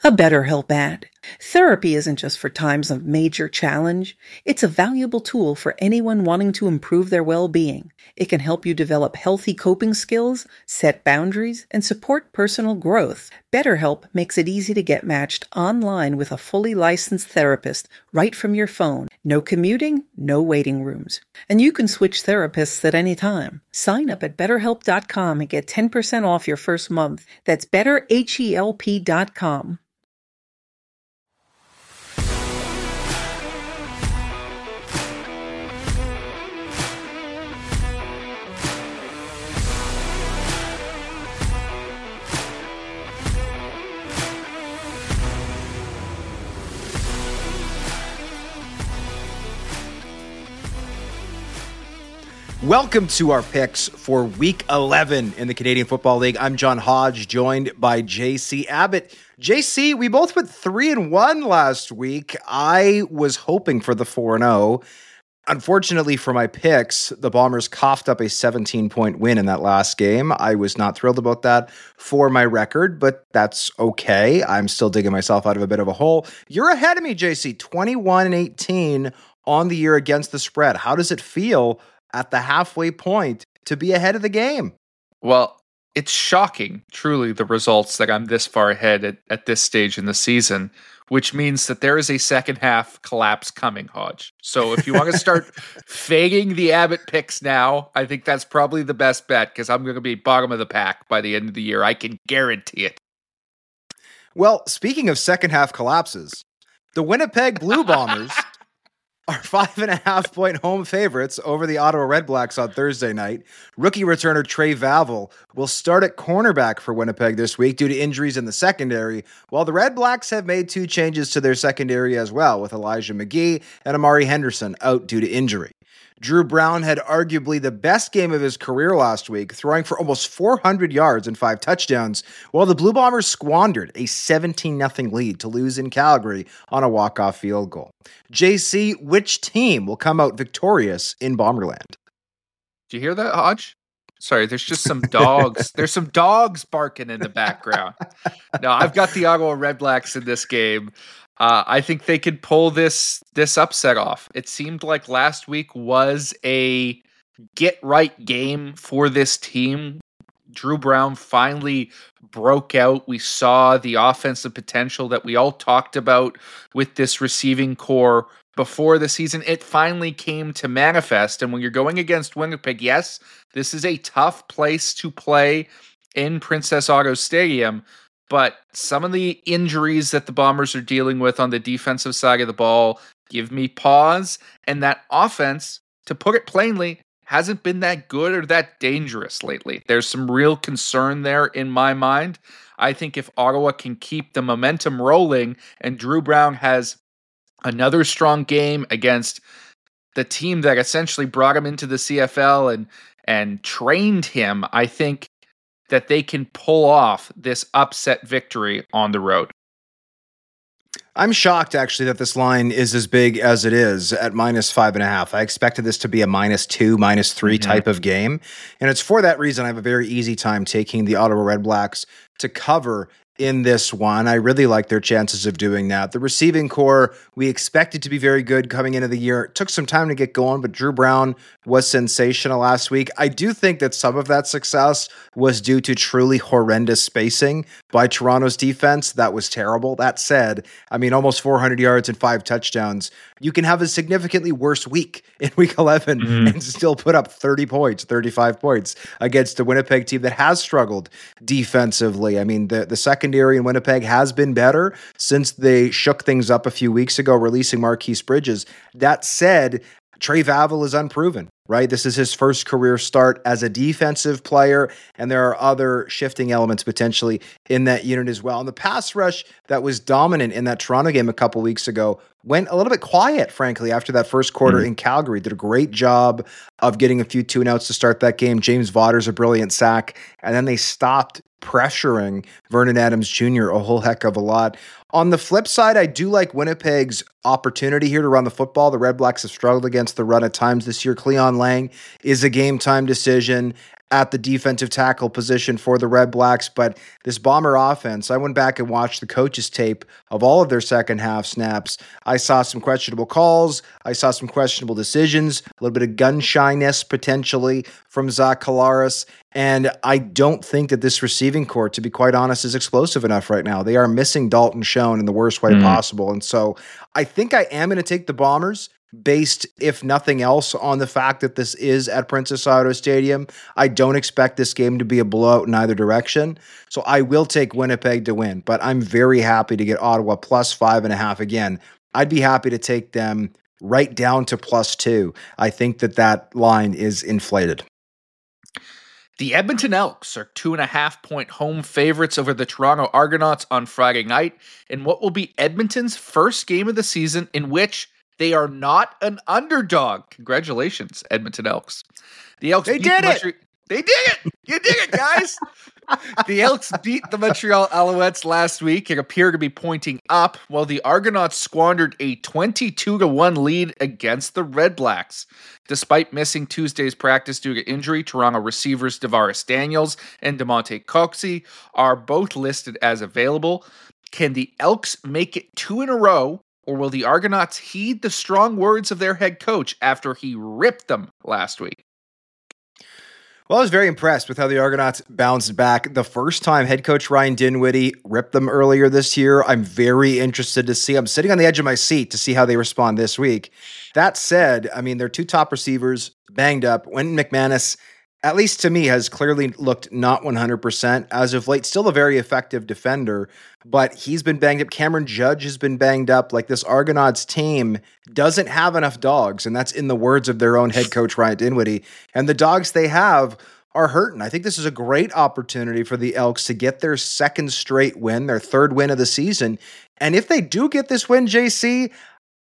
A BetterHelp ad. Therapy isn't just for times of major challenge. It's a valuable tool for anyone wanting to improve their well-being. It can help you develop healthy coping skills, set boundaries, and support personal growth. BetterHelp makes it easy to get matched online with a fully licensed therapist right from your phone. No commuting, no waiting rooms. And you can switch therapists at any time. Sign up at BetterHelp.com and get 10% off your first month. That's BetterHelp.com. Welcome to our picks for Week 11 in the Canadian Football League. I'm John Hodge, joined by JC Abbott. JC, we both went 3-1 last week. I was hoping for the 4-0. Unfortunately for my picks, the Bombers coughed up a 17-point win in that last game. I was not thrilled about that for my record, but that's okay. I'm still digging myself out of a bit of a hole. You're ahead of me, JC, 21-18 on the year against the spread. How does it feel at the halfway point to be ahead of the game? Well, it's shocking, truly, the results that I'm this far ahead at this stage in the season, which means that there is a second half collapse coming, Hodge. So if you want to start fading the Abbott picks now, I think that's probably the best bet, because I'm going to be bottom of the pack by the end of the year. I can guarantee it. Well, speaking of second half collapses, the Winnipeg Blue Bombers are 5.5-point home favorites over the Ottawa Redblacks on Thursday night. Rookie returner Trey Vavel will start at cornerback for Winnipeg this week due to injuries in the secondary, while the Redblacks have made 2 changes to their secondary as well, with Elijah McGee and Amari Henderson out due to injury. Drew Brown had arguably the best game of his career last week, throwing for almost 400 yards and 5 touchdowns, while the Blue Bombers squandered a 17-0 lead to lose in Calgary on a walk-off field goal. JC, which team will come out victorious in Bomberland? Do you hear that, Hodge? Sorry, there's just some dogs. There's some dogs barking in the background. No, I've got the Ottawa Redblacks in this game. I think they could pull this upset off. It seemed like last week was a get-right game for this team. Drew Brown finally broke out. We saw the offensive potential that we all talked about with this receiving core before the season. It finally came to manifest. And when you're going against Winnipeg, yes, this is a tough place to play in Princess Auto Stadium. But some of the injuries that the Bombers are dealing with on the defensive side of the ball give me pause. And that offense, to put it plainly, hasn't been that good or that dangerous lately. There's some real concern there in my mind. I think if Ottawa can keep the momentum rolling and Drew Brown has another strong game against the team that essentially brought him into the CFL and trained him, I think that they can pull off this upset victory on the road. I'm shocked, actually, that this line is as big as it is at -5.5. I expected this to be a -2, -3 type of game. And it's for that reason I have a very easy time taking the Ottawa Redblacks to cover in this one. I really like their chances of doing that. The receiving core, we expected to be very good coming into the year. It took some time to get going, but Drew Brown was sensational last week. I do think that some of that success was due to truly horrendous spacing by Toronto's defense. That was terrible. That said, I mean, almost 400 yards and 5 touchdowns. You can have a significantly worse week in week 11 and still put up 30 points, 35 points against the Winnipeg team that has struggled defensively. I mean, the secondary in Winnipeg has been better since they shook things up a few weeks ago, releasing Marquise Bridges. That said, Trey Vavel is unproven, right? This is his first career start as a defensive player, and there are other shifting elements potentially in that unit as well. And the pass rush that was dominant in that Toronto game a couple weeks ago went a little bit quiet, frankly, after that first quarter in Calgary. Did a great job of getting a few tune-outs to start that game. James Vaughters, a brilliant sack, and then they stopped pressuring Vernon Adams Jr. a whole heck of a lot. On the flip side, I do like Winnipeg's opportunity here to run the football. The Red Blacks have struggled against the run at times this year. Cleon Lang is a game-time decision at the defensive tackle position for the Red Blacks, but this Bomber offense, I went back and watched the coaches' tape of all of their second half snaps. I saw some questionable calls. I saw some questionable decisions, a little bit of gun shyness potentially from Zach Collaros, and I don't think that this receiving corps, to be quite honest, is explosive enough right now. They are missing Dalton Schoen in the worst way possible, and so I think I am going to take the Bombers based, if nothing else, on the fact that this is at Princess Auto Stadium. I don't expect this game to be a blowout in either direction. So I will take Winnipeg to win, but I'm very happy to get Ottawa plus 5.5 again. I'd be happy to take them right down to +2. I think that line is inflated. The Edmonton Elks are 2.5-point home favorites over the Toronto Argonauts on Friday night in what will be Edmonton's first game of the season in which they are not an underdog. Congratulations, Edmonton Elks. The Elks They did it! They did it! You did it, guys! The Elks beat the Montreal Alouettes last week and appear to be pointing up, while the Argonauts squandered a 22-1 lead against the Red Blacks. Despite missing Tuesday's practice due to injury, Toronto receivers Davaris Daniels and DeMonte Coxey are both listed as available. Can the Elks make it 2 in a row, or will the Argonauts heed the strong words of their head coach after he ripped them last week? Well, I was very impressed with how the Argonauts bounced back the first time head coach Ryan Dinwiddie ripped them earlier this year. I'm very interested to see. I'm sitting on the edge of my seat to see how they respond this week. That said, I mean, their two top receivers banged up. Wynton McManus, at least to me, has clearly looked not 100% as of late. Still a very effective defender, but he's been banged up. Cameron Judge has been banged up. Like, this Argonauts team doesn't have enough dogs, and that's in the words of their own head coach, Ryan Dinwiddie. And the dogs they have are hurting. I think this is a great opportunity for the Elks to get their second straight win, their third win of the season. And if they do get this win, JC,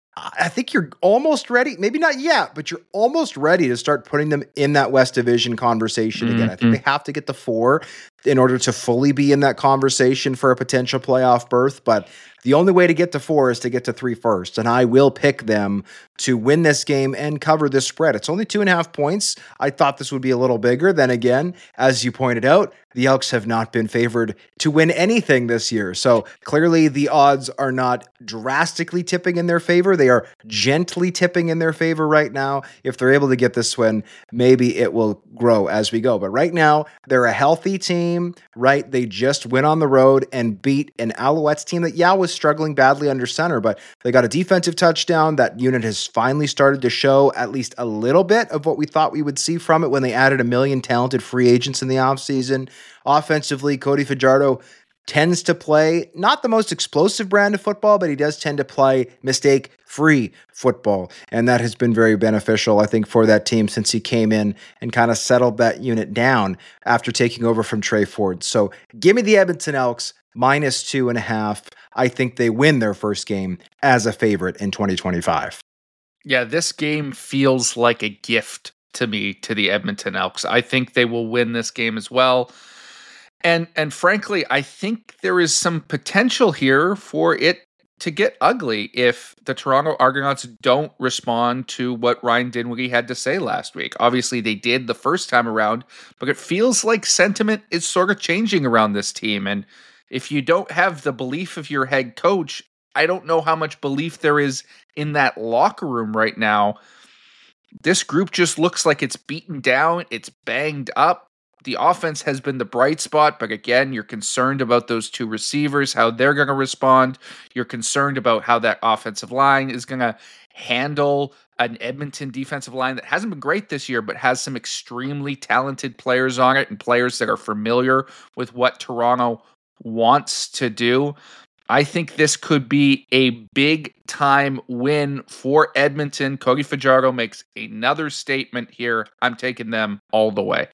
I think you're almost ready. Maybe not yet, but you're almost ready to start putting them in that West Division conversation again. I think they have to get the 4 in order to fully be in that conversation for a potential playoff berth. But the only way to get to 4 is to get to 3 first. And I will pick them to win this game and cover this spread. It's only 2.5 points. I thought this would be a little bigger. Then again, as you pointed out, the Elks have not been favored to win anything this year. So clearly the odds are not drastically tipping in their favor. They are gently tipping in their favor right now. If they're able to get this win, maybe it will grow as we go. But right now, they're a healthy team, right? They just went on the road and beat an Alouettes team that, was struggling badly under center, but they got a defensive touchdown. That unit has finally started to show at least a little bit of what we thought we would see from it when they added 1 million talented free agents in the offseason. Offensively, Cody Fajardo tends to play not the most explosive brand of football, but he does tend to play mistake-free football. And that has been very beneficial, I think, for that team since he came in and kind of settled that unit down after taking over from Trey Ford. So give me the Edmonton Elks minus 2.5. I think they win their first game as a favorite in 2025. Yeah, this game feels like a gift to me, to the Edmonton Elks. I think they will win this game as well. And frankly, I think there is some potential here for it to get ugly if the Toronto Argonauts don't respond to what Ryan Dinwiddie had to say last week. Obviously, they did the first time around, but it feels like sentiment is sort of changing around this team. And if you don't have the belief of your head coach, I don't know how much belief there is in that locker room right now. This group just looks like it's beaten down, it's banged up. The offense has been the bright spot, but again, you're concerned about those two receivers, how they're going to respond. You're concerned about how that offensive line is going to handle an Edmonton defensive line that hasn't been great this year, but has some extremely talented players on it and players that are familiar with what Toronto wants to do. I think this could be a big-time win for Edmonton. Cody Fajardo makes another statement here. I'm taking them all the way.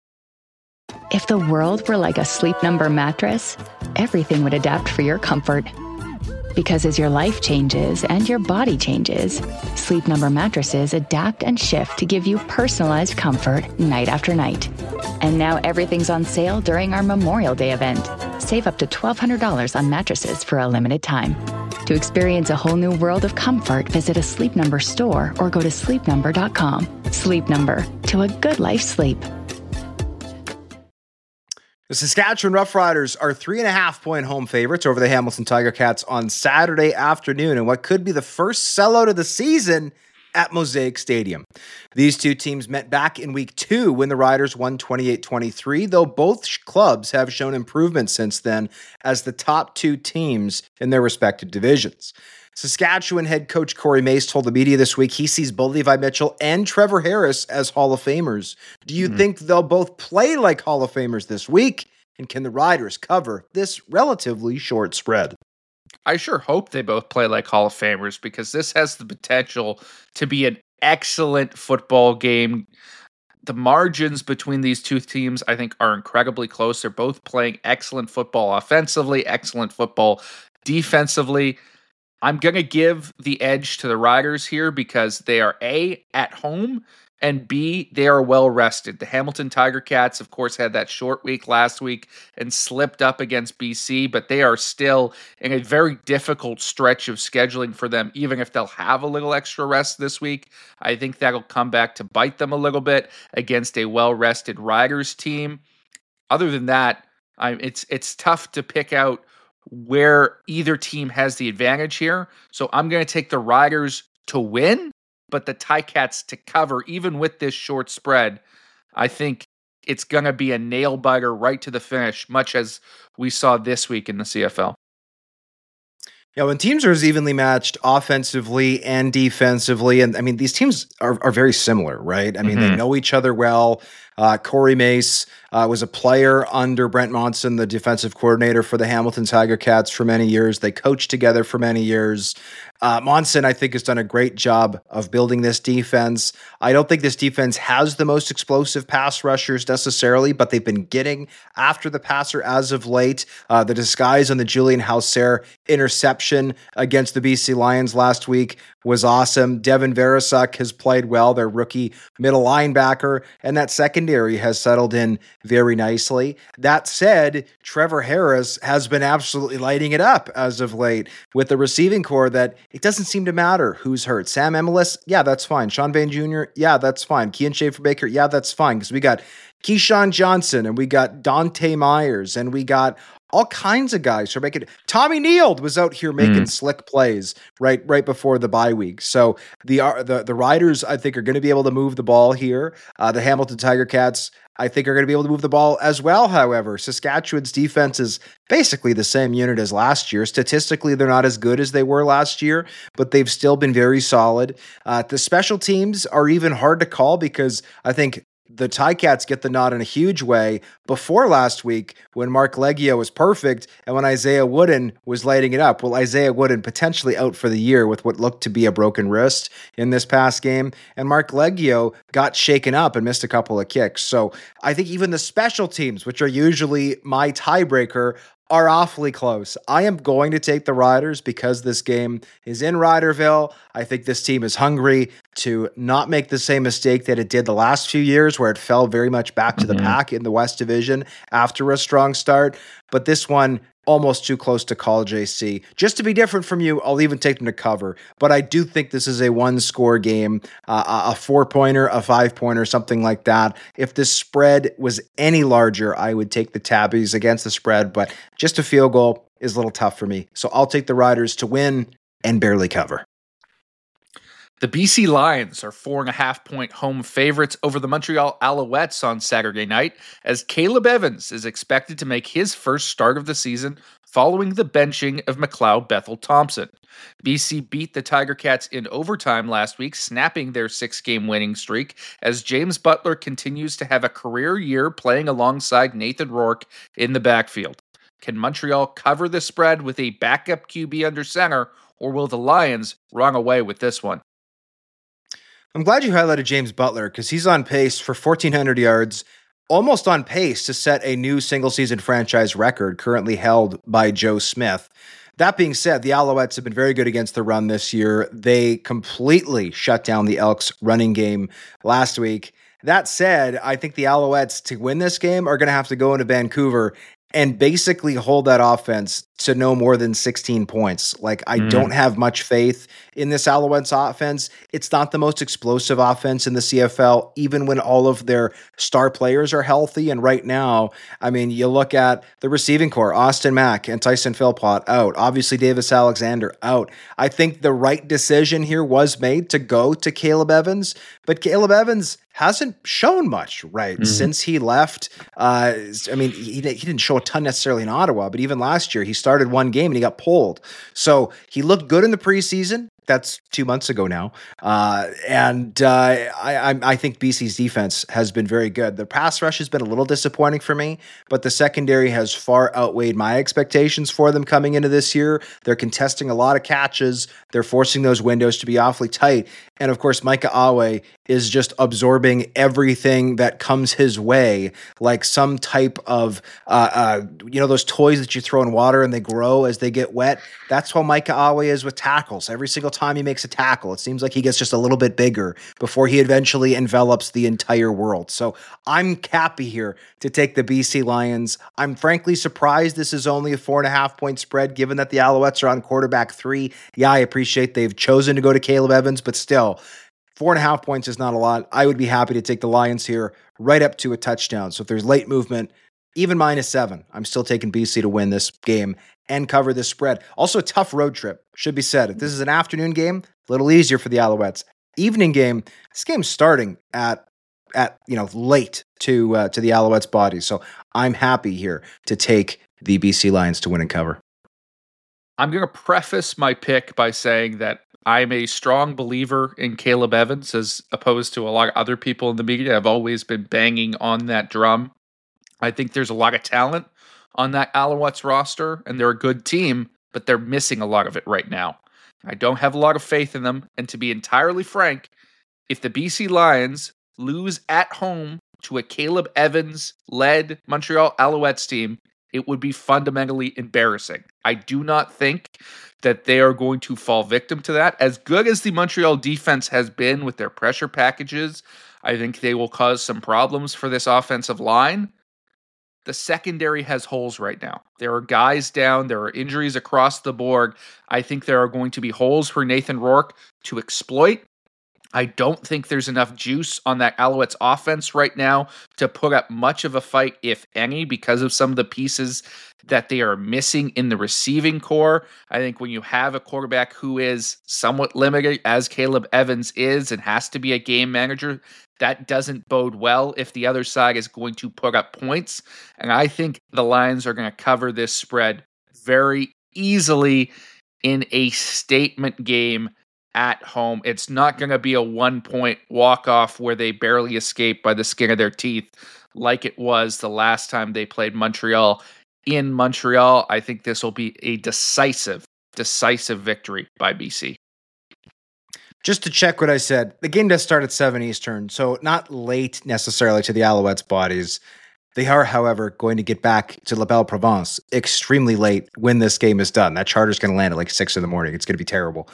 If the world were like a Sleep Number mattress, everything would adapt for your comfort. Because as your life changes and your body changes, Sleep Number mattresses adapt and shift to give you personalized comfort night after night. And now everything's on sale during our Memorial Day event. Save up to $1,200 on mattresses for a limited time. To experience a whole new world of comfort, visit a Sleep Number store or go to sleepnumber.com. Sleep Number, to a good night's sleep. The Saskatchewan Roughriders are 3.5-point home favorites over the Hamilton Tiger Cats on Saturday afternoon in what could be the first sellout of the season at Mosaic Stadium. These two teams met back in week 2 when the Riders won 28-23, though both clubs have shown improvement since then as the top two teams in their respective divisions. Saskatchewan head coach Corey Mace told the media this week he sees both Levi Mitchell and Trevor Harris as Hall of Famers. Do you think they'll both play like Hall of Famers this week? And can the Riders cover this relatively short spread? I sure hope they both play like Hall of Famers, because this has the potential to be an excellent football game. The margins between these two teams, I think, are incredibly close. They're both playing excellent football offensively, excellent football defensively. I'm going to give the edge to the Riders here because they are A, at home, and B, they are well rested. The Hamilton Tiger Cats, of course, had that short week last week and slipped up against BC, but they are still in a very difficult stretch of scheduling for them, even if they'll have a little extra rest this week. I think that'll come back to bite them a little bit against a well-rested Riders team. Other than that, it's tough to pick out where either team has the advantage here. So I'm going to take the Riders to win, but the Ticats to cover, even with this short spread. I think it's going to be a nail-biter right to the finish, much as we saw this week in the CFL. Yeah, when teams are as evenly matched offensively and defensively, and I mean, these teams are very similar, right? I mean, they know each other well. Corey Mace was a player under Brent Monson, the defensive coordinator for the Hamilton Tiger Cats for many years. They coached together for many years. Monson, I think, has done a great job of building this defense. I don't think this defense has the most explosive pass rushers necessarily, but they've been getting after the passer as of late. The disguise on the Julian Hauser interception against the BC Lions last week was awesome. Devin Verasuk has played well, their rookie middle linebacker, and that secondary has settled in very nicely. That said, Trevor Harris has been absolutely lighting it up as of late with the receiving core that it doesn't seem to matter who's hurt. Sam Emilus, yeah, that's fine. Sean Vane Jr., yeah, that's fine. Kean Schaefer-Baker, yeah, that's fine, because we got Keyshawn Johnson and we got Dante Myers and we got all kinds of guys who are making. Tommy Neild was out here making slick plays right before the bye week. So the Riders, I think, are going to be able to move the ball here. The Hamilton Tiger Cats, I think, are going to be able to move the ball as well. However, Saskatchewan's defense is basically the same unit as last year. Statistically, they're not as good as they were last year, but they've still been very solid. The special teams are even hard to call because I think the Ticats get the nod in a huge way before last week when Mark Leggio was perfect and when Isaiah Wooden was lighting it up. Well, Isaiah Wooden potentially out for the year with what looked to be a broken wrist in this past game. And Mark Leggio got shaken up and missed a couple of kicks. So I think even the special teams, which are usually my tiebreaker, are awfully close. I am going to take the Riders because this game is in Riderville. I think this team is hungry to not make the same mistake that it did the last few years where it fell very much back to the pack in the West Division after a strong start. But this one, almost too close to call, JC. Just to be different from you, I'll even take them to cover. But I do think this is a one-score game, a 4-pointer, a 5-pointer, something like that. If the spread was any larger, I would take the Tabbies against the spread. But just a field goal is a little tough for me. So I'll take the Riders to win and barely cover. The BC Lions are 4.5-point home favorites over the Montreal Alouettes on Saturday night, as Caleb Evans is expected to make his first start of the season following the benching of McLeod Bethel Thompson. BC beat the Tiger Cats in overtime last week, snapping their 6-game winning streak, as James Butler continues to have a career year playing alongside Nathan Rourke in the backfield. Can Montreal cover the spread with a backup QB under center, or will the Lions run away with this one? I'm glad you highlighted James Butler because he's on pace for 1,400 yards, almost on pace to set a new single-season franchise record currently held by Joe Smith. That being said, the Alouettes have been very good against the run this year. They completely shut down the Elks' running game last week. That said, I think the Alouettes, to win this game, are going to have to go into Vancouver and basically hold that offense to no more than 16 points. Like, I don't have much faith in this Alouettes offense. It's not the most explosive offense in the CFL, even when all of their star players are healthy. And right now, I mean, you look at the receiving core, Austin Mack and Tyson Philpott out. Obviously, Davis Alexander out. I think the right decision here was made to go to Caleb Evans, but Caleb Evans hasn't shown much, right? Since he left. I mean, he didn't show a ton necessarily in Ottawa, but even last year, he started one game and he got pulled. So he looked good in the preseason. That's 2 months ago now. I think BC's defense has been very good. The pass rush has been a little disappointing for me, but the secondary has far outweighed my expectations for them coming into this year. They're contesting a lot of catches. They're forcing those windows to be awfully tight. And of course, Micah Awe is just absorbing everything that comes his way, like some type of, those toys that you throw in water and they grow as they get wet. That's how Micah Awe is with tackles. Every single time he makes a tackle, it seems like he gets just a little bit bigger before he eventually envelops the entire world. So I'm happy here to take the BC Lions. I'm frankly surprised this is only a 4.5 point spread, given that the Alouettes are on quarterback 3. Yeah, I appreciate they've chosen to go to Caleb Evans, but still, 4.5 points is not a lot. I would be happy to take the Lions here right up to a touchdown. So if there's late movement, even -7, I'm still taking BC to win this game and cover this spread. Also, a tough road trip, should be said. If this is an afternoon game, a little easier for the Alouettes. Evening game, this game's starting at late to the Alouettes' body. So I'm happy here to take the BC Lions to win and cover. I'm going to preface my pick by saying that I'm a strong believer in Caleb Evans, as opposed to a lot of other people in the media. I've always been banging on that drum. I think there's a lot of talent on that Alouettes roster, and they're a good team, but they're missing a lot of it right now. I don't have a lot of faith in them, and to be entirely frank, if the BC Lions lose at home to a Caleb Evans-led Montreal Alouettes team, it would be fundamentally embarrassing. I do not think that they are going to fall victim to that. As good as the Montreal defense has been with their pressure packages, I think they will cause some problems for this offensive line. The secondary has holes right now. There are guys down. There are injuries across the board. I think there are going to be holes for Nathan Rourke to exploit. I don't think there's enough juice on that Alouettes offense right now to put up much of a fight, if any, because of some of the pieces that they are missing in the receiving core. I think when you have a quarterback who is somewhat limited, as Caleb Evans is, and has to be a game manager, that doesn't bode well if the other side is going to put up points. And I think the Lions are going to cover this spread very easily in a statement game at home. It's not going to be a 1-point walk-off where they barely escape by the skin of their teeth like it was the last time they played Montreal in Montreal. I think this will be a decisive victory by BC. Just to check what I said, the game does start at 7 Eastern, so not late necessarily to the Alouettes' bodies. They are, however, going to get back to La Belle Province extremely late when this game is done. That charter's going to land at like 6 in the morning. It's going to be terrible.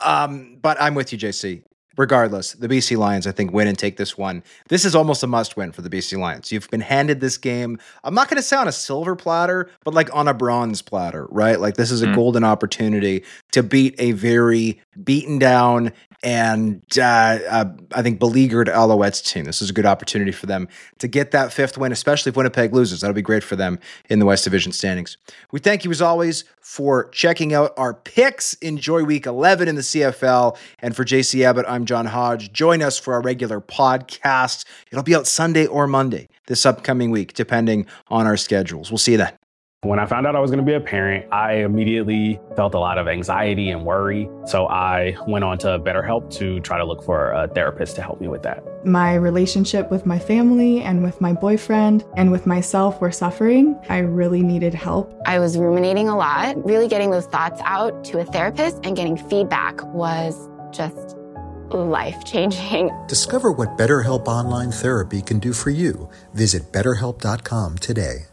But I'm with you, JC. Regardless, the BC Lions, I think, win and take this one. This is almost a must-win for the BC Lions. You've been handed this game, I'm not going to say on a silver platter, but like on a bronze platter, right? Like this is a golden opportunity to beat a very beaten down and I think beleaguered Alouettes team. This is a good opportunity for them to get that 5th win, especially if Winnipeg loses. That'll be great for them in the West Division standings. We thank you as always for checking out our picks. Enjoy week 11 in the CFL. And for JC Abbott, I'm John Hodge. Join us for our regular podcast. It'll be out Sunday or Monday this upcoming week, depending on our schedules. We'll see you then. When I found out I was going to be a parent, I immediately felt a lot of anxiety and worry. So I went on to BetterHelp to try to look for a therapist to help me with that. My relationship with my family and with my boyfriend and with myself were suffering. I really needed help. I was ruminating a lot. Really getting those thoughts out to a therapist and getting feedback was just life-changing. Discover what BetterHelp Online Therapy can do for you. Visit BetterHelp.com today.